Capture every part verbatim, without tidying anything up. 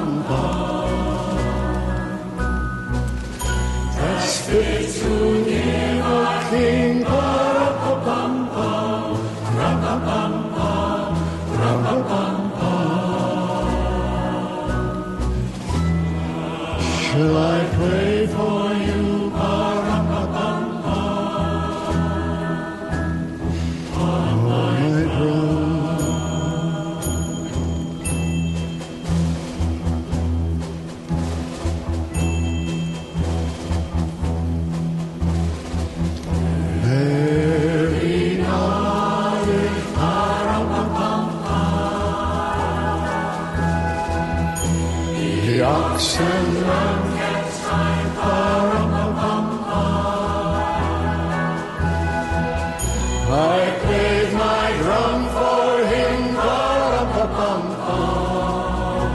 Das wird zu ihrer King. Pa-ra-pa-pam-pam, ra-pa-pam-pam, ra-pa-pam-pam. Shall I pray for you? Pa-ra-pa-pam-pam, on my throne. The oxen run gets time, pa-rum-pa-pum-pum. I played my drum for him, pa-rum-pa-pum-pum.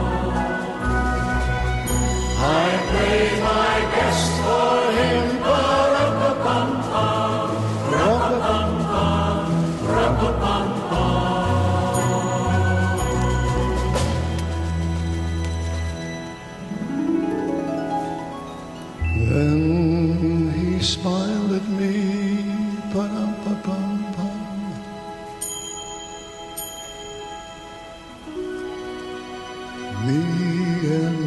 I played my best for him, pa-rum-pa-pum-pum, rum-pa-pum-pum, rum-pa-pum-pum. Then he smiled at me, pa-rum-pa-pum-pum. Me and